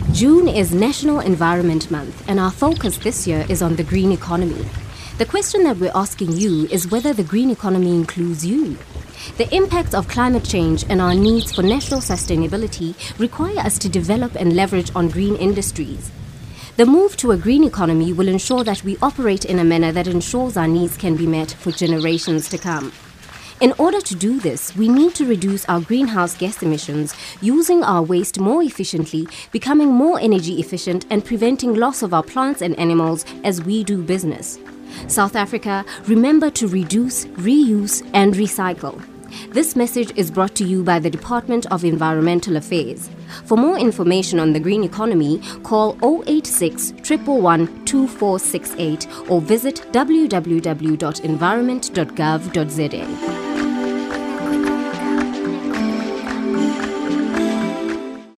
June is National Environment Month, and our focus this year is on the green economy. The question that we're asking you is whether the green economy includes you. The impacts of climate change and our needs for national sustainability require us to develop and leverage on green industries. The move to a green economy will ensure that we operate in a manner that ensures our needs can be met for generations to come. In order to do this, we need to reduce our greenhouse gas emissions, using our waste more efficiently, becoming more energy efficient, and preventing loss of our plants and animals as we do business. South Africa, remember to reduce, reuse, and recycle. This message is brought to you by the Department of Environmental Affairs. For more information on the green economy, call 086 111 2468 or visit www.environment.gov.za.